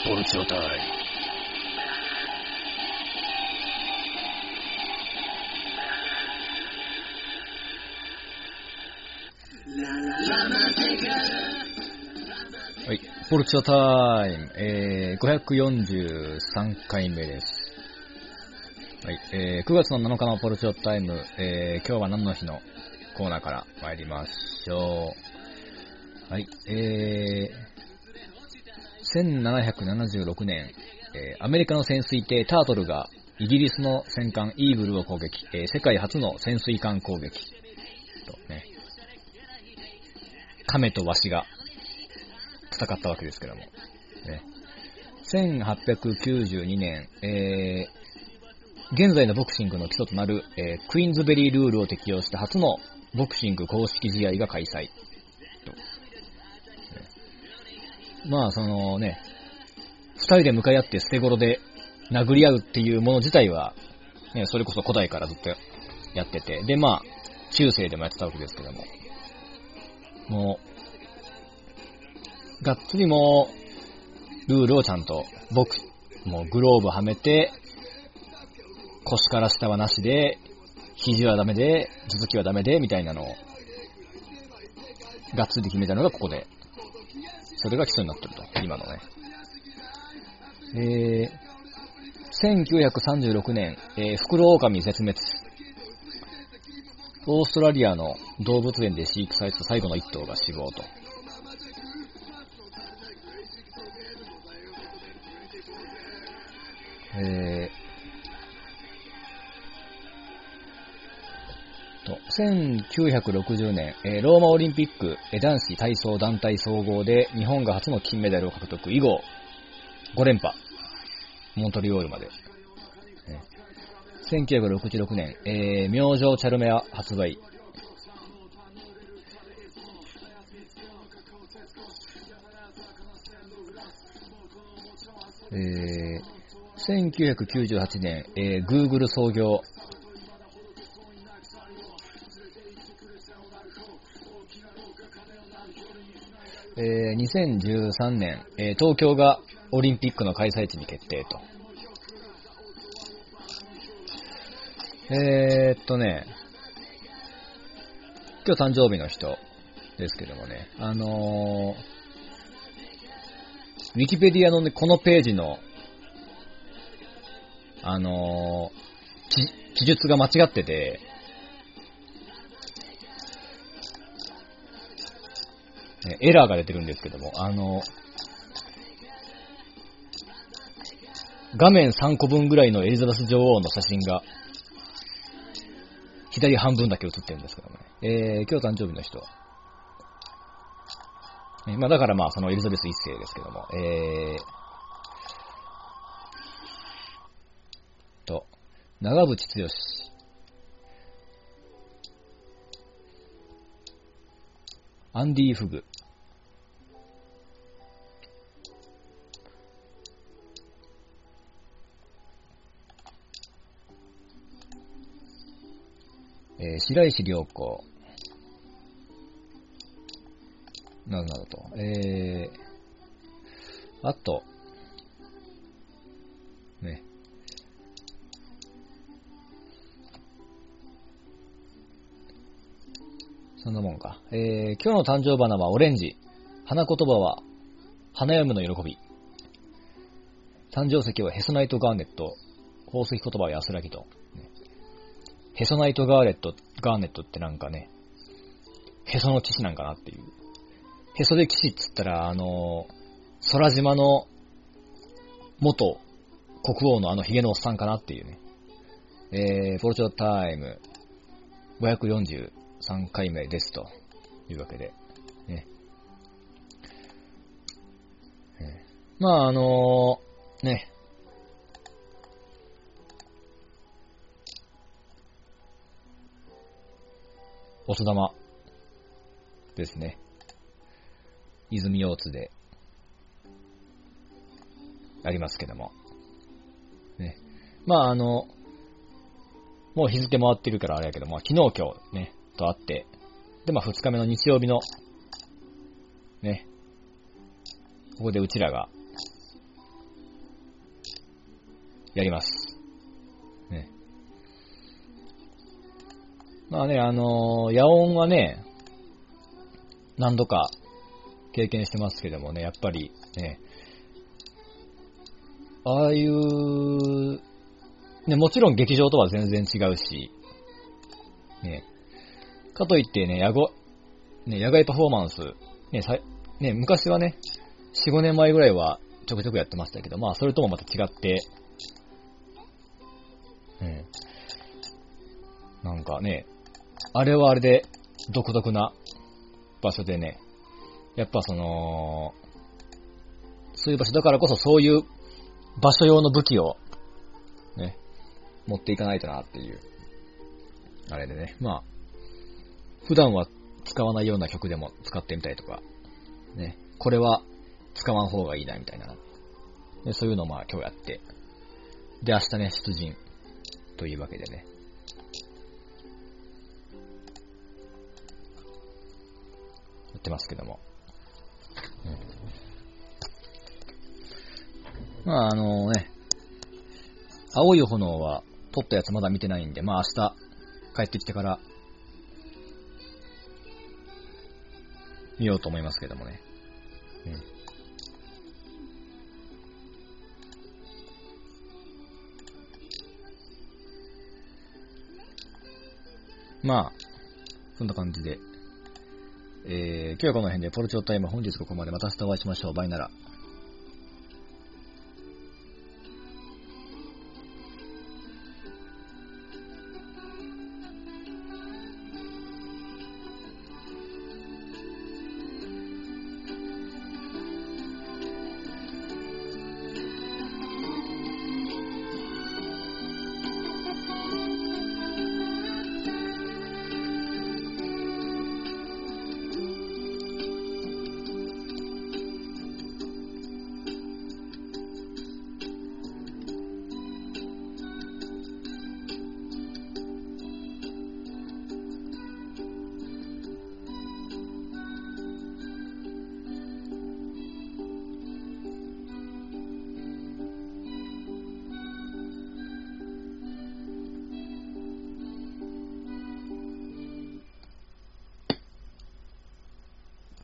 ポルチョタイム。はい、ポルチョタイム、543回目です。はい、9月の7日のポルチョタイム、今日は何の日のコーナーから参りましょう。はい、1776年、アメリカの潜水艇タートルがイギリスの戦艦イーグルを攻撃、世界初の潜水艦攻撃とね、亀とワシが戦ったわけですけども、ね、1892年、現在のボクシングの基礎となる、クイーンズベリールールを適用した初のボクシング公式試合が開催と、ね、まあそのね、二人で向かい合って捨て頃で殴り合うっていうもの自体は、ね、それこそ古代からずっとやってて、でまあ中世でもやってたわけですけども、もうがっつりもうルールをちゃんともうグローブはめて、腰から下はなしで、肘はダメで、頭突きはダメでみたいなのをがっつり決めたのがここで、それが基礎になってると、今のね。1936年、フクロオオカミ絶滅。オーストラリアの動物園で飼育された最後の一頭が死亡と。1960年、ローマオリンピック、男子体操団体総合で日本が初の金メダルを獲得、以後5連覇、モントリオールまで。1966年、明星チャルメア発売。1998年、Google 創業。2013年、東京がオリンピックの開催地に決定と。今日誕生日の人ですけどもね、ウィキペディアのね、このページの、記述が間違ってて、エラーが出てるんですけども、画面3個分ぐらいのエリザベス女王の写真が、左半分だけ写ってるんですけどもね。今日誕生日の人。まあだからまあそのエリザベス一世ですけども、長渕剛。アンディ・フグ。白石涼子。などなどと。あと、ね。そんなもんか。今日の誕生花はオレンジ。花言葉は花嫁の喜び。誕生石はヘソナイトガーネット。宝石言葉は安らぎと。ヘソナイトガーネットってなんかね、ヘソの騎士なんかなっていう。ヘソで騎士っつったら、空島の元国王のヒゲのおっさんかなっていうね。ポルチョタイム543回目ですというわけで。ね。まあね。おそ玉ですね。泉大津でありますけども。ね。まあもう日付回ってるからあれやけども、昨日今日ね、とあって、でまあ2日目の日曜日の、ね、ここでうちらがやります。ね。まあね、野音はね、何度か経験してますけどもね、やっぱりね、ああいう、ね、もちろん劇場とは全然違うし、ね、かといってね、野外パフォーマンス、ね、昔はね、4、5年前ぐらいはちょくちょくやってましたけど、まあそれともまた違って、なんかね、あれはあれで独特な場所でね、やっぱそういう場所だからこそそういう場所用の武器をね、持っていかないとなっていう、あれでね、まあ、普段は使わないような曲でも使ってみたりとか、ね、これは使わん方がいいなみたいな、でそういうのをまあ今日やって、で明日ね、出陣というわけでね、やってますけども。まあね、青い炎は撮ったやつまだ見てないんで、まあ明日帰ってきてから見ようと思いますけどもね。まあ、そんな感じで、今日はこの辺でポルチョタイム本日ここまでまた明日お会いしましょう。バイなら。